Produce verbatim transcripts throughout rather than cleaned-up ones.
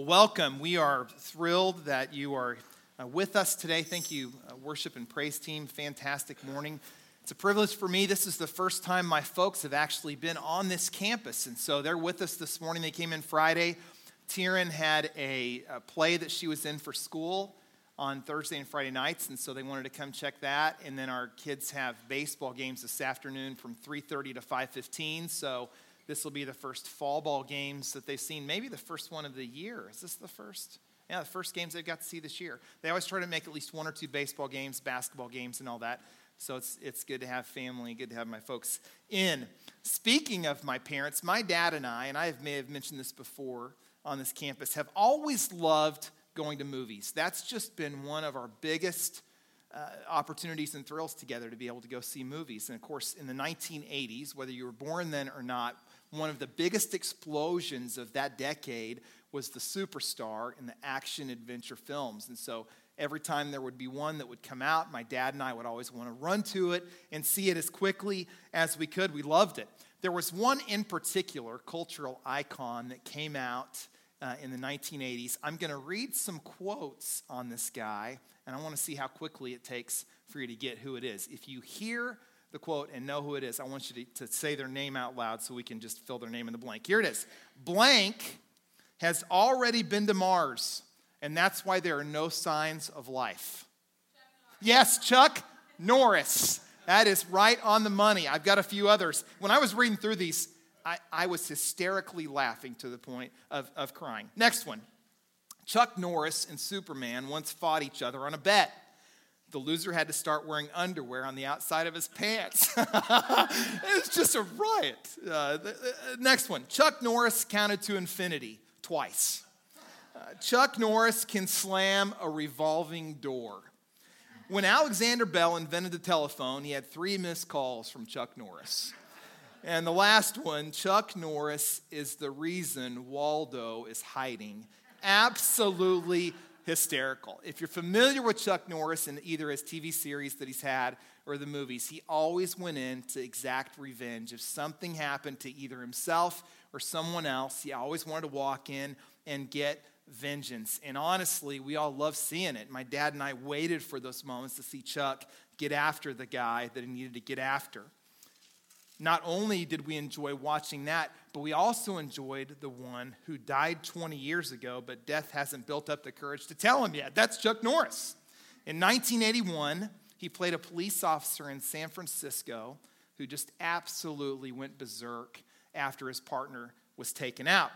Well, welcome. We are thrilled that you are uh, with us today. Thank you, uh, worship and praise team. Fantastic morning. It's a privilege for me. This is the first time my folks have actually been on this campus, and so they're with us this morning. They came in Friday. Tyrion had a, a play that she was in for school on Thursday and Friday nights, and so they wanted to come check that. And then our kids have baseball games this afternoon from three thirty to five fifteen, so this will be the first fall ball games that they've seen, maybe the first one of the year. Is this the first? Yeah, the first games they've got to see this year. They always try to make at least one or two baseball games, basketball games, and all that. So it's it's good to have family, good to have my folks in. Speaking of my parents, my dad and I, and I may have mentioned this before on this campus, have always loved going to movies. That's just been one of our biggest uh, opportunities and thrills together, to be able to go see movies. And of course, in the nineteen eighties, whether you were born then or not, one of the biggest explosions of that decade was the Superstar in the action-adventure films. And so every time there would be one that would come out, my dad and I would always want to run to it and see it as quickly as we could. We loved it. There was one in particular, cultural icon, that came out uh, in the nineteen eighties. I'm going to read some quotes on this guy, and I want to see how quickly it takes for you to get who it is. If you hear the quote and know who it is, I want you to, to say their name out loud so we can just fill their name in the blank. Here it is. Blank has already been to Mars, and that's why there are no signs of life. Yes, Chuck Norris. That is right on the money. I've got a few others. When I was reading through these, I, I was hysterically laughing to the point of, of crying. Next one. Chuck Norris and Superman once fought each other on a bet. The loser had to start wearing underwear on the outside of his pants. It was just a riot. Uh, the, the next one. Chuck Norris counted to infinity twice. Uh, Chuck Norris can slam a revolving door. When Alexander Bell invented the telephone, he had three missed calls from Chuck Norris. And the last one, Chuck Norris is the reason Waldo is hiding. Absolutely hysterical. If you're familiar with Chuck Norris and either his T V series that he's had or the movies, he always went in to exact revenge. If something happened to either himself or someone else, he always wanted to walk in and get vengeance. And honestly, we all love seeing it. My dad and I waited for those moments to see Chuck get after the guy that he needed to get after. Not only did we enjoy watching that, but we also enjoyed the one who died twenty years ago, but death hasn't built up the courage to tell him yet. That's Chuck Norris. In nineteen eighty-one, he played a police officer in San Francisco who just absolutely went berserk after his partner was taken out.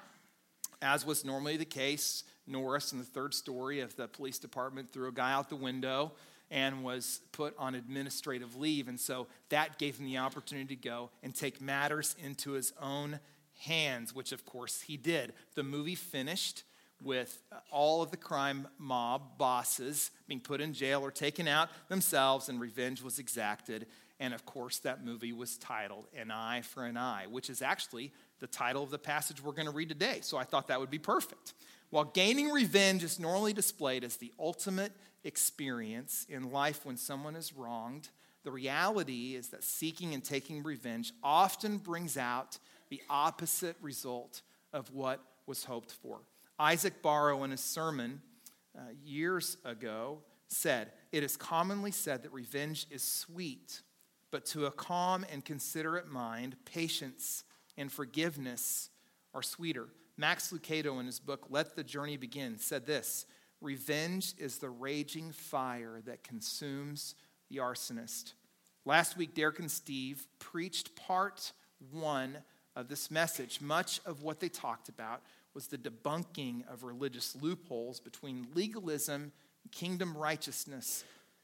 As was normally the case, Norris, in the third story of the police department, threw a guy out the window and was put on administrative leave. And so that gave him the opportunity to go and take matters into his own hands, which of course he did. The movie finished with all of the crime mob bosses being put in jail or taken out themselves, and revenge was exacted. And of course that movie was titled An Eye for an Eye, which is actually the title of the passage we're going to read today. So I thought that would be perfect. While gaining revenge is normally displayed as the ultimate experience in life when someone is wronged, the reality is that seeking and taking revenge often brings out the opposite result of what was hoped for. Isaac Barrow, in his sermon uh, years ago, said, "It is commonly said that revenge is sweet, but to a calm and considerate mind, patience and forgiveness are sweeter." Max Lucado, in his book, Let the Journey Begin, said this: "Revenge is the raging fire that consumes the arsonist." Last week, Derek and Steve preached part one of this message. Much of what they talked about was the debunking of religious loopholes between legalism and kingdom righteousness.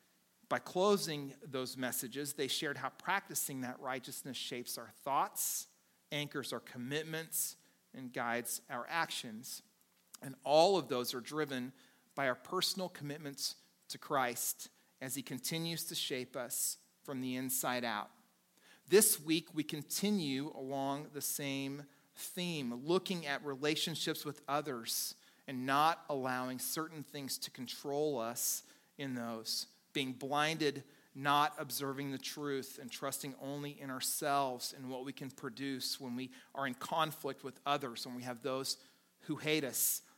By closing those messages, they shared how practicing that righteousness shapes our thoughts, anchors our commitments, and guides our actions. And all of those are driven by our personal commitments to Christ as he continues to shape us from the inside out. This week, we continue along the same theme, looking at relationships with others and not allowing certain things to control us in those, being blinded, not observing the truth, and trusting only in ourselves and what we can produce when we are in conflict with others, when we have those who hate us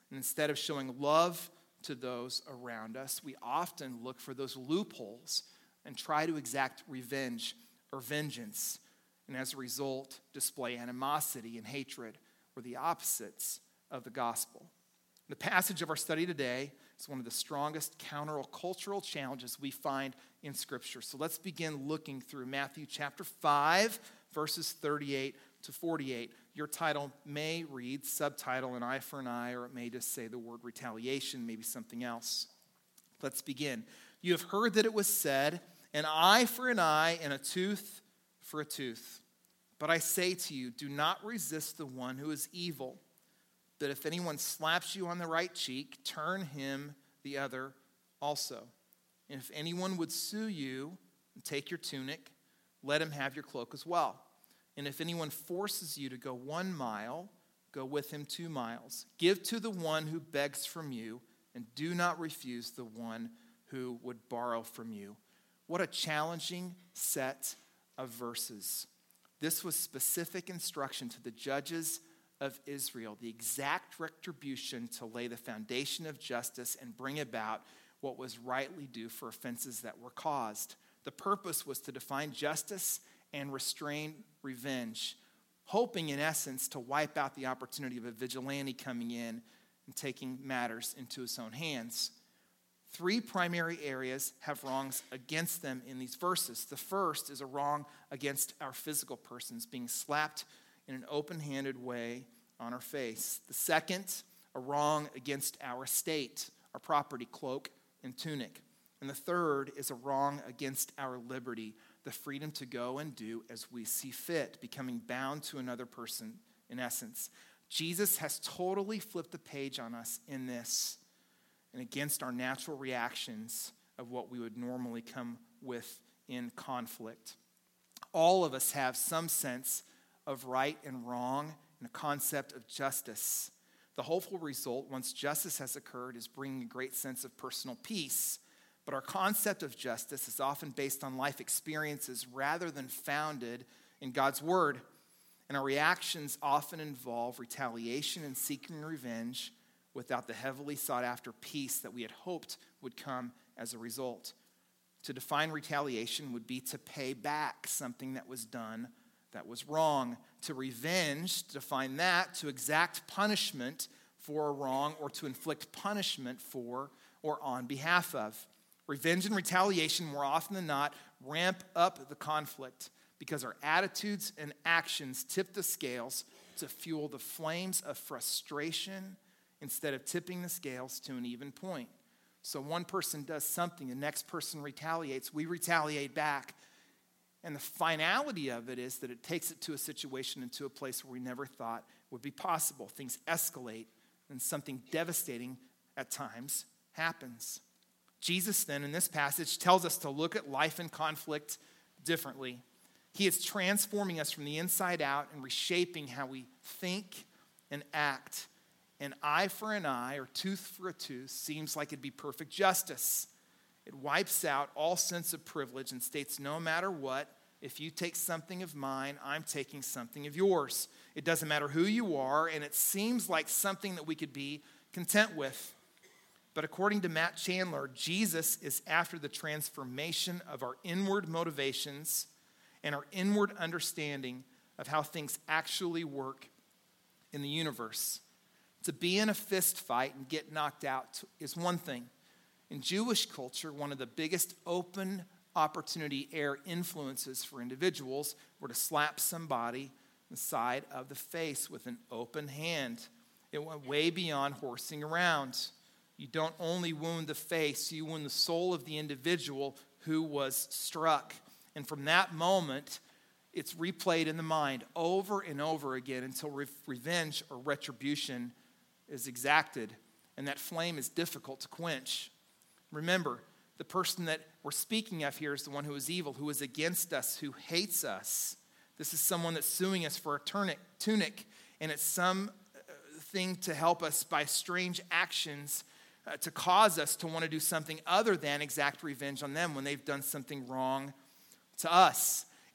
And instead of showing love to those around us, we often look for those loopholes and try to exact revenge or vengeance. And as a result, display animosity and hatred, or the opposites of the gospel. The passage of our study today is one of the strongest countercultural challenges we find in Scripture. So let's begin looking through Matthew chapter five, verses thirty-eight to forty-eight. Your title may read, subtitle, an eye for an eye, or it may just say the word retaliation, maybe something else. Let's begin. You have heard that it was said, an eye for an eye and a tooth for a tooth. But I say to you, do not resist the one who is evil. But if anyone slaps you on the right cheek, turn him the other also. And if anyone would sue you and take your tunic, let him have your cloak as well. And if anyone forces you to go one mile, go with him two miles. Give to the one who begs from you, and do not refuse the one who would borrow from you. What a challenging set of verses. This was specific instruction to the judges of Israel, the exact retribution to lay the foundation of justice and bring about what was rightly due for offenses that were caused. The purpose was to define justice and restrain revenge, hoping in essence to wipe out the opportunity of a vigilante coming in and taking matters into his own hands. Three primary areas have wrongs against them in these verses. The first is a wrong against our physical persons, being slapped in an open-handed way on our face. The second, a wrong against our estate, our property, cloak, and tunic. And the third is a wrong against our liberty, the freedom to go and do as we see fit, becoming bound to another person in essence. Jesus has totally flipped the page on us in this and against our natural reactions of what we would normally come with in conflict. All of us have some sense of right and wrong and a concept of justice. The hopeful result, once justice has occurred, is bringing a great sense of personal peace. But our concept of justice is often based on life experiences rather than founded in God's word. And our reactions often involve retaliation and seeking revenge without the heavily sought after peace that we had hoped would come as a result. To define retaliation would be to pay back something that was done that was wrong. To revenge, to define that, to exact punishment for a wrong or to inflict punishment for or on behalf of. Revenge and retaliation, more often than not, ramp up the conflict because our attitudes and actions tip the scales to fuel the flames of frustration instead of tipping the scales to an even point. So one person does something, the next person retaliates, we retaliate back. And the finality of it is that it takes it to a situation and to a place where we never thought would be possible. Things escalate and something devastating at times happens. Jesus then in this passage tells us to look at life in conflict differently. He is transforming us from the inside out and reshaping how we think and act. An eye for an eye or tooth for a tooth seems like it'd be perfect justice. It wipes out all sense of privilege and states no matter what, if you take something of mine, I'm taking something of yours. It doesn't matter who you are, and it seems like something that we could be content with. But according to Matt Chandler, Jesus is after the transformation of our inward motivations and our inward understanding of how things actually work in the universe. To be in a fist fight and get knocked out is one thing. In Jewish culture, one of the biggest open opportunity air influences for individuals were to slap somebody in the side of the face with an open hand. It went way beyond horsing around. You don't only wound the face, you wound the soul of the individual who was struck. And from that moment, it's replayed in the mind over and over again until re- revenge or retribution is exacted, and that flame is difficult to quench. Remember, the person that we're speaking of here is the one who is evil, who is against us, who hates us. This is someone that's suing us for a tunic, tunic and it's some thing to help us by strange actions uh, to cause us to want to do something other than exact revenge on them when they've done something wrong to us.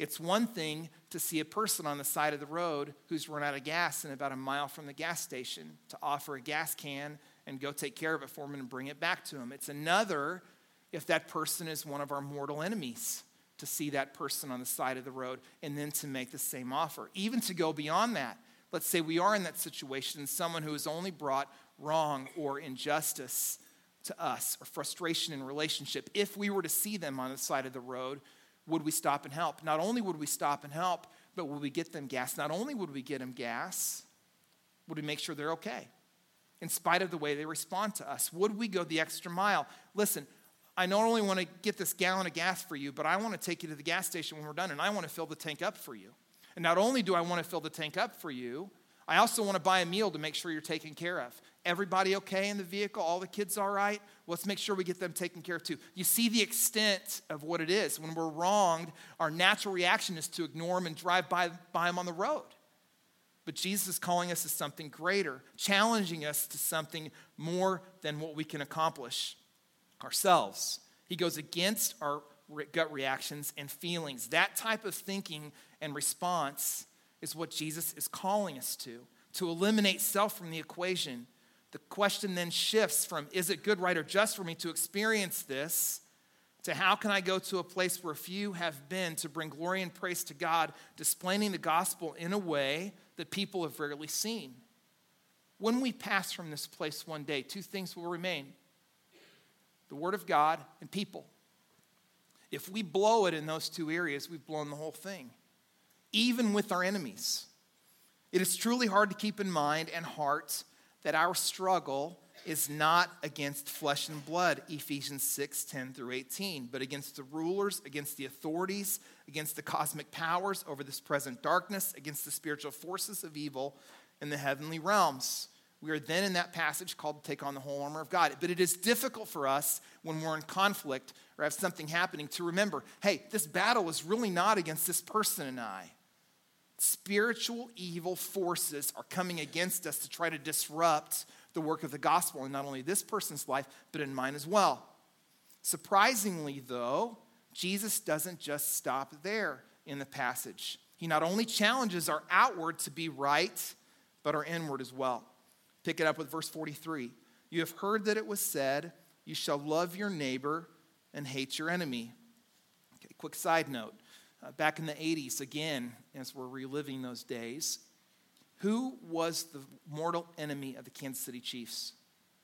It's one thing to see a person on the side of the road who's run out of gas and about a mile from the gas station to offer a gas can and go take care of it for him and bring it back to him. It's another if that person is one of our mortal enemies, to see that person on the side of the road and then to make the same offer. Even to go beyond that. Let's say we are in that situation, someone who has only brought wrong or injustice to us or frustration in relationship. If we were to see them on the side of the road, would we stop and help? Not only would we stop and help, but would we get them gas? Not only would we get them gas, would we make sure they're okay? In spite of the way they respond to us, would we go the extra mile? Listen, I not only want to get this gallon of gas for you, but I want to take you to the gas station when we're done, and I want to fill the tank up for you. And not only do I want to fill the tank up for you, I also want to buy a meal to make sure you're taken care of. Everybody okay in the vehicle? All the kids all right? Let's make sure we get them taken care of too. You see the extent of what it is. When we're wronged, our natural reaction is to ignore them and drive by, by them on the road. But Jesus is calling us to something greater, challenging us to something more than what we can accomplish ourselves. He goes against our gut reactions and feelings. That type of thinking and response is what Jesus is calling us to, to eliminate self from the equation. The question then shifts from, is it good, right, or just for me to experience this, to how can I go to a place where few have been to bring glory and praise to God, displaying the gospel in a way that people have rarely seen. When we pass from this place one day, two things will remain: the Word of God and people. If we blow it in those two areas, we've blown the whole thing, even with our enemies. It is truly hard to keep in mind and heart that our struggle is not against flesh and blood, Ephesians six, ten through eighteen, but against the rulers, against the authorities, against the cosmic powers over this present darkness, against the spiritual forces of evil in the heavenly realms. We are then in that passage called to take on the whole armor of God. But it is difficult for us when we're in conflict or have something happening to remember, hey, this battle is really not against this person and I. Spiritual evil forces are coming against us to try to disrupt the work of the gospel in not only this person's life, but in mine as well. Surprisingly, though, Jesus doesn't just stop there in the passage. He not only challenges our outward to be right, but our inward as well. Pick it up with verse forty-three. You have heard that it was said, you shall love your neighbor and hate your enemy. Okay, quick side note. Uh, back in the eighties, again, as we're reliving those days, who was the mortal enemy of the Kansas City Chiefs?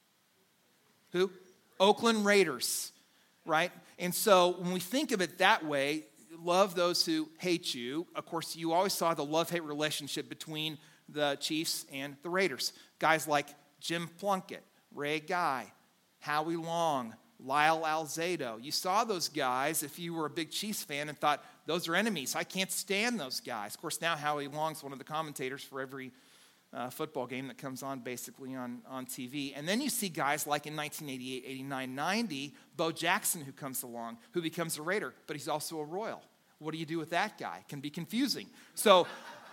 Who? Oakland Raiders, right? And so when we think of it that way, love those who hate you. Of course, you always saw the love-hate relationship between the Chiefs and the Raiders. Guys like Jim Plunkett, Ray Guy, Howie Long, Lyle Alzado. You saw those guys if you were a big Chiefs fan and thought, those are enemies. I can't stand those guys. Of course, now Howie Long's one of the commentators for every uh, football game that comes on basically on, on T V. And then you see guys like in nineteen eighty-eight, eighty-nine, ninety, Bo Jackson who comes along, who becomes a Raider, but he's also a Royal. What do you do with that guy? It can be confusing. So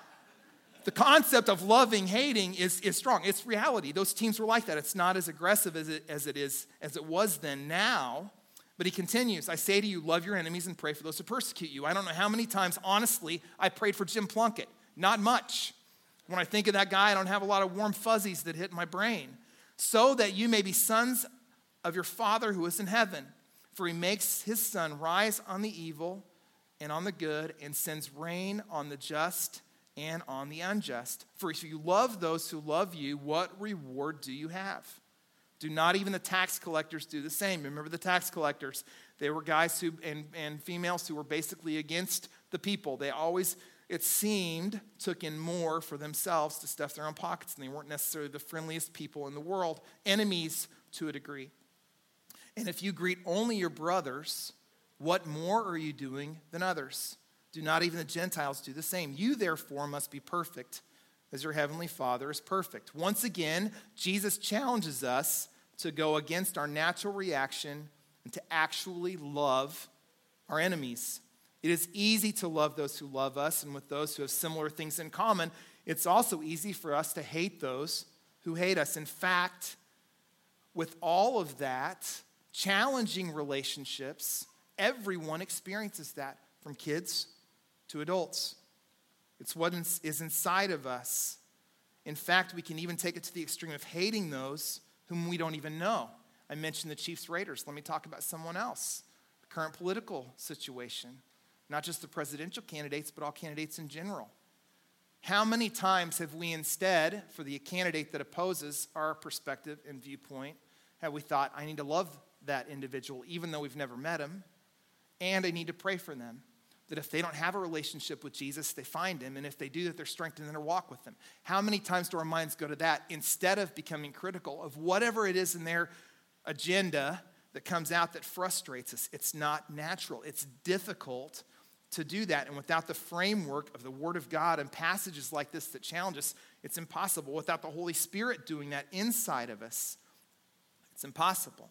the concept of loving, hating is, is strong. It's reality. Those teams were like that. It's not as aggressive as it, as it is as it was then now. But he continues, I say to you, love your enemies and pray for those who persecute you. I don't know how many times, honestly, I prayed for Jim Plunkett. Not much. When I think of that guy, I don't have a lot of warm fuzzies that hit my brain. So that you may be sons of your Father who is in heaven. For he makes his sun rise on the evil and on the good and sends rain on the just and on the unjust. For if you love those who love you, what reward do you have? Do not even the tax collectors do the same? Remember the tax collectors. They were guys who and, and females who were basically against the people. They always, it seemed, took in more for themselves to stuff their own pockets, and they weren't necessarily the friendliest people in the world. Enemies to a degree. And if you greet only your brothers, what more are you doing than others? Do not even the Gentiles do the same? You, therefore, must be perfect as your heavenly Father is perfect. Once again, Jesus challenges us to go against our natural reaction and to actually love our enemies. It is easy to love those who love us, and with those who have similar things in common, it's also easy for us to hate those who hate us. In fact, with all of that, challenging relationships, everyone experiences that, from kids to adults. It's what is inside of us. In fact, we can even take it to the extreme of hating those whom we don't even know. I mentioned the Chiefs Raiders. Let me talk about someone else. The current political situation. Not just the presidential candidates, but all candidates in general. How many times have we instead, for the candidate that opposes our perspective and viewpoint, have we thought, I need to love that individual even though we've never met him, and I need to pray for them. That if they don't have a relationship with Jesus, they find him, and if they do, that they're strengthened in their walk with him. How many times do our minds go to that instead of becoming critical of whatever it is in their agenda that comes out that frustrates us? It's not natural. It's difficult to do that, and without the framework of the Word of God and passages like this that challenge us, it's impossible. Without the Holy Spirit doing that inside of us, it's impossible.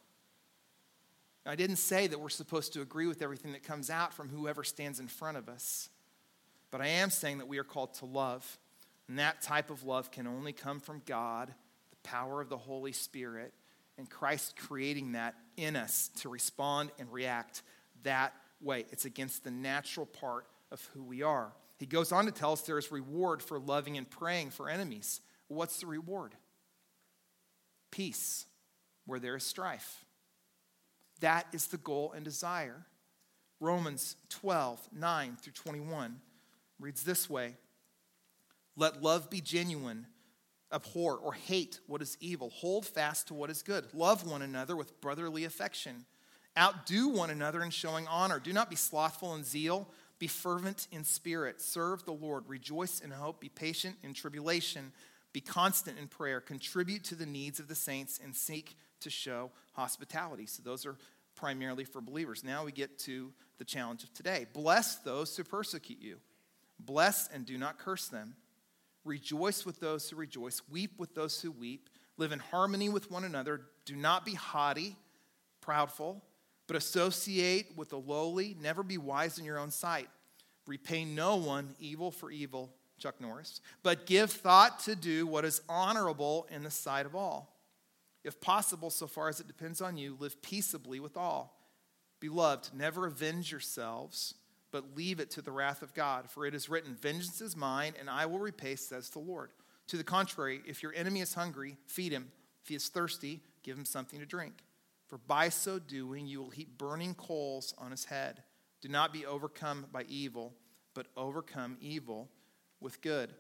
I didn't say that we're supposed to agree with everything that comes out from whoever stands in front of us. But I am saying that we are called to love. And that type of love can only come from God, the power of the Holy Spirit, and Christ creating that in us to respond and react that way. It's against the natural part of who we are. He goes on to tell us there is reward for loving and praying for enemies. What's the reward? Peace, where there is strife. That is the goal and desire. Romans twelve, nine through twenty-one reads this way. Let love be genuine. Abhor or hate what is evil. Hold fast to what is good. Love one another with brotherly affection. Outdo one another in showing honor. Do not be slothful in zeal. Be fervent in spirit. Serve the Lord. Rejoice in hope. Be patient in tribulation. Be constant in prayer. Contribute to the needs of the saints and seek to show hospitality. So those are primarily for believers. Now we get to the challenge of today. Bless those who persecute you. Bless and do not curse them. Rejoice with those who rejoice. Weep with those who weep. Live in harmony with one another. Do not be haughty, proudful, but associate with the lowly. Never be wise in your own sight. Repay no one evil for evil, Chuck Norris, but give thought to do what is honorable in the sight of all. If possible, so far as it depends on you, live peaceably with all. Beloved, never avenge yourselves, but leave it to the wrath of God. For it is written, vengeance is mine, and I will repay, says the Lord. To the contrary, if your enemy is hungry, feed him. If he is thirsty, give him something to drink. For by so doing, you will heap burning coals on his head. Do not be overcome by evil, but overcome evil with good.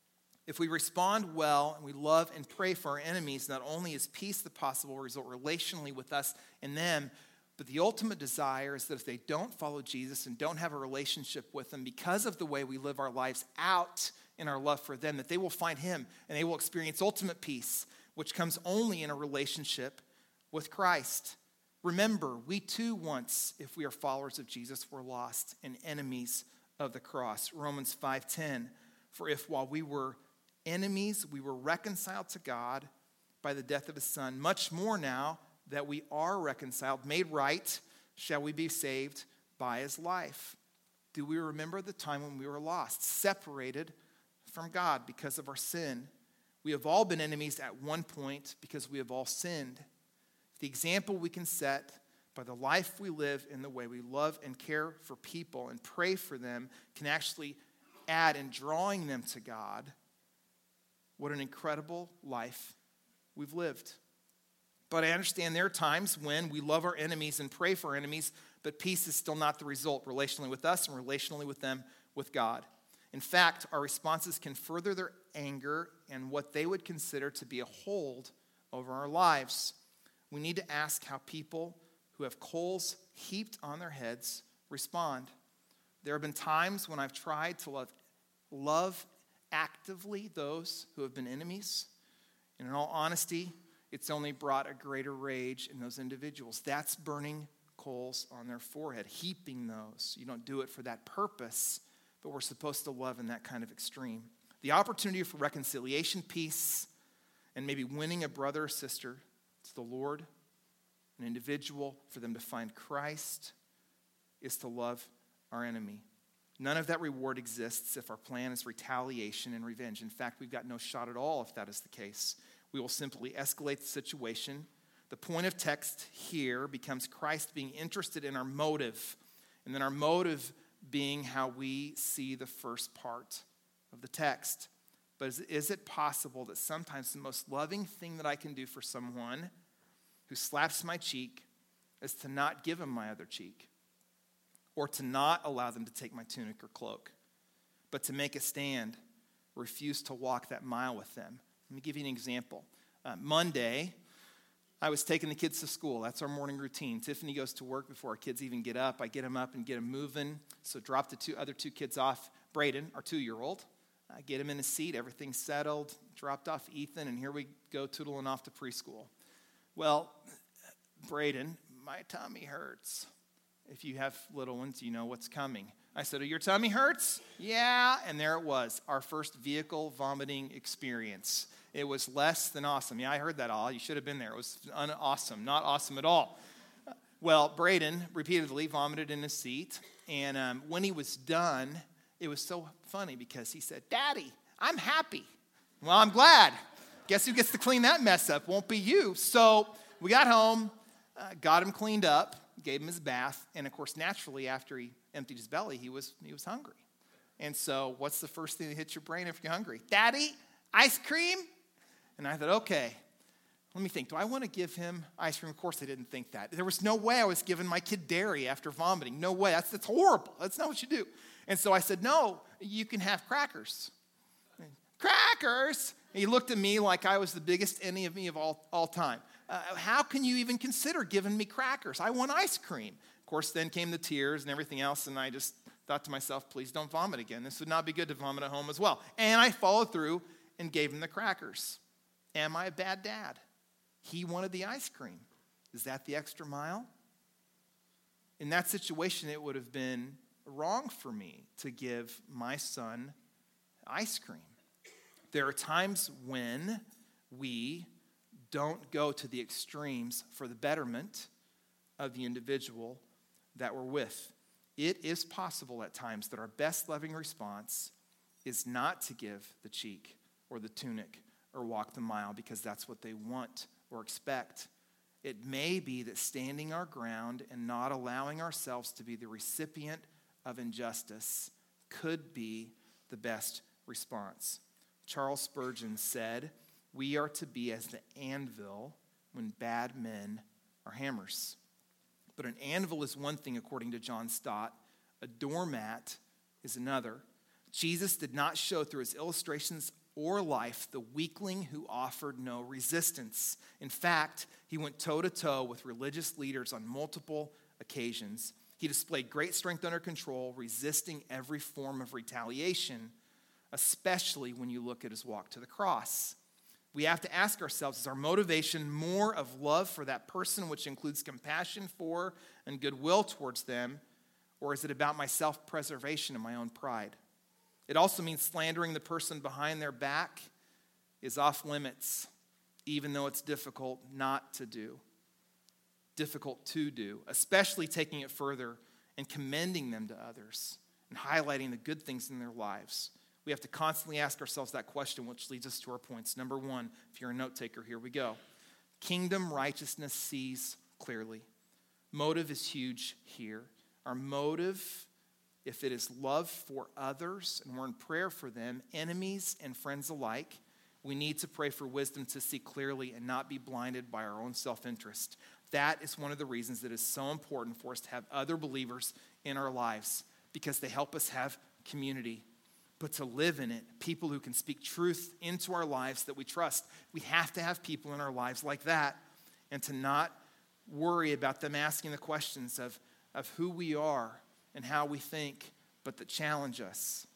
If we respond well and we love and pray for our enemies, not only is peace the possible result relationally with us and them, but the ultimate desire is that if they don't follow Jesus and don't have a relationship with him because of the way we live our lives out in our love for them, that they will find him and they will experience ultimate peace, which comes only in a relationship with Christ. Remember, we too once, if we are followers of Jesus, were lost and enemies of the cross. Romans five ten, for if while we were enemies, we were reconciled to God by the death of his son, much more now that we are reconciled, made right, shall we be saved by his life. Do we remember the time when we were lost, separated from God because of our sin? We have all been enemies at one point because we have all sinned. The example we can set by the life we live and the way we love and care for people and pray for them can actually add in drawing them to God. What an incredible life we've lived. But I understand there are times when we love our enemies and pray for our enemies, but peace is still not the result relationally with us and relationally with them, with God. In fact, our responses can further their anger and what they would consider to be a hold over our lives. We need to ask how people who have coals heaped on their heads respond. There have been times when I've tried to love, love actively those who have been enemies. And in all honesty, it's only brought a greater rage in those individuals. That's burning coals on their forehead, heaping those. You don't do it for that purpose, but we're supposed to love in that kind of extreme. The opportunity for reconciliation, peace, and maybe winning a brother or sister to the Lord, an individual, for them to find Christ, is to love our enemy. None of that reward exists if our plan is retaliation and revenge. In fact, we've got no shot at all if that is the case. We will simply escalate the situation. The point of text here becomes Christ being interested in our motive, and then our motive being how we see the first part of the text. But is, is it possible that sometimes the most loving thing that I can do for someone who slaps my cheek is to not give him my other cheek, or to not allow them to take my tunic or cloak, but to make a stand, refuse to walk that mile with them? Let me give you an example. Uh, Monday, I was taking the kids to school. That's our morning routine. Tiffany goes to work before our kids even get up. I get them up and get them moving. So drop the two other two kids off. Braden, our two-year-old, I get him in his seat. Everything's settled. Dropped off Ethan, and here we go tootling off to preschool. Well, Braden, my tummy hurts. If you have little ones, you know what's coming. I said, oh, your tummy hurts? Yeah. And there it was, our first vehicle vomiting experience. It was less than awesome. Yeah, I heard that all. You should have been there. It was un-awesome, not awesome at all. Well, Braden repeatedly vomited in his seat. And um, when he was done, it was so funny because he said, Daddy, I'm happy. Well, I'm glad. Guess who gets to clean that mess up? Won't be you. So we got home, uh, got him cleaned up, gave him his bath. And, of course, naturally, after he emptied his belly, he was he was hungry. And so what's the first thing that hits your brain if you're hungry? Daddy, ice cream? And I thought, okay, let me think. Do I want to give him ice cream? Of course I didn't think that. There was no way I was giving my kid dairy after vomiting. No way. That's, that's horrible. That's not what you do. And so I said, no, you can have crackers. Crackers? And he looked at me like I was the biggest enemy of me of all, all time. Uh, how can you even consider giving me crackers? I want ice cream. Of course, then came the tears and everything else, and I just thought to myself, please don't vomit again. This would not be good to vomit at home as well. And I followed through and gave him the crackers. Am I a bad dad? He wanted the ice cream. Is that the extra mile? In that situation, it would have been wrong for me to give my son ice cream. There are times when we don't go to the extremes for the betterment of the individual that we're with. It is possible at times that our best loving response is not to give the cheek or the tunic or walk the mile because that's what they want or expect. It may be that standing our ground and not allowing ourselves to be the recipient of injustice could be the best response. Charles Spurgeon said, we are to be as the anvil when bad men are hammers. But an anvil is one thing, according to John Stott. A doormat is another. Jesus did not show through his illustrations or life the weakling who offered no resistance. In fact, he went toe-to-toe with religious leaders on multiple occasions. He displayed great strength under control, resisting every form of retaliation, especially when you look at his walk to the cross. We have to ask ourselves, is our motivation more of love for that person, which includes compassion for and goodwill towards them, or is it about my self-preservation and my own pride? It also means slandering the person behind their back is off limits, even though it's difficult not to do. Difficult to do, especially taking it further and commending them to others and highlighting the good things in their lives. We have to constantly ask ourselves that question, which leads us to our points. Number one, if you're a note taker, here we go. Kingdom righteousness sees clearly. Motive is huge here. Our motive, if it is love for others and we're in prayer for them, enemies and friends alike, we need to pray for wisdom to see clearly and not be blinded by our own self-interest. That is one of the reasons that it is so important for us to have other believers in our lives, because they help us have community. But to live in it, people who can speak truth into our lives that we trust. We have to have people in our lives like that, and to not worry about them asking the questions of, of who we are and how we think, but that challenge us.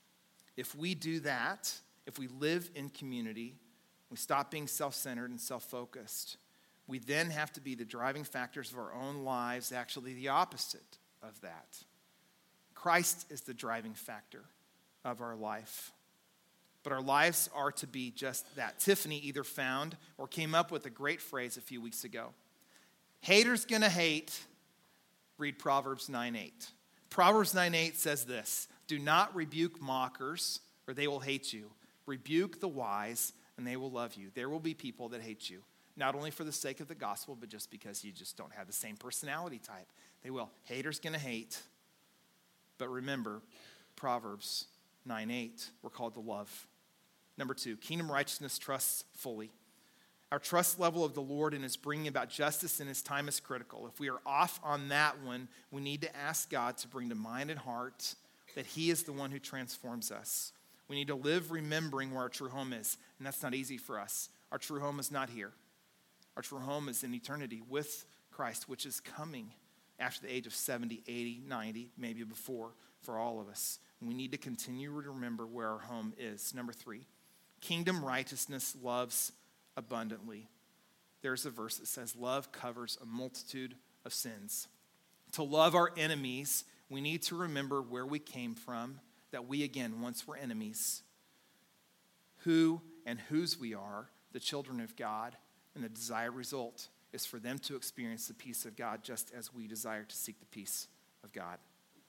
If we do that, if we live in community, we stop being self-centered and self-focused, we then have to be the driving factors of our own lives, actually the opposite of that. Christ is the driving factor of our life. But our lives are to be just that. Tiffany either found or came up with a great phrase a few weeks ago. Haters gonna hate, read Proverbs nine eight. Proverbs nine eight says this, do not rebuke mockers or they will hate you. Rebuke the wise and they will love you. There will be people that hate you, not only for the sake of the gospel, but just because you just don't have the same personality type. They will. Haters gonna hate. But remember, Proverbs nine eight, we're called to love. Number two, kingdom righteousness trusts fully. Our trust level of the Lord and his bringing about justice in his time is critical. If we are off on that one, we need to ask God to bring to mind and heart that he is the one who transforms us. We need to live remembering where our true home is, and that's not easy for us. Our true home is not here. Our true home is in eternity with Christ, which is coming after the age of seventy, eighty, ninety, maybe before, for all of us. And we need to continue to remember where our home is. Number three, kingdom righteousness loves abundantly. There's a verse that says, love covers a multitude of sins. To love our enemies, we need to remember where we came from, that we again once were enemies, who and whose we are, the children of God, and the desired result is for them to experience the peace of God just as we desire to seek the peace of God.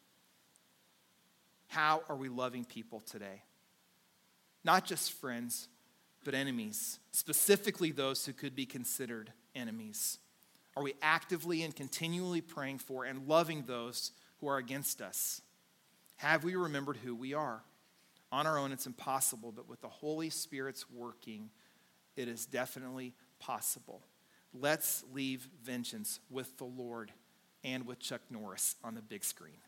How are we loving people today? Not just friends, but enemies, specifically those who could be considered enemies. Are we actively and continually praying for and loving those who are against us? Have we remembered who we are? On our own, it's impossible, but with the Holy Spirit's working, it is definitely possible. Let's leave vengeance with the Lord and with Chuck Norris on the big screen.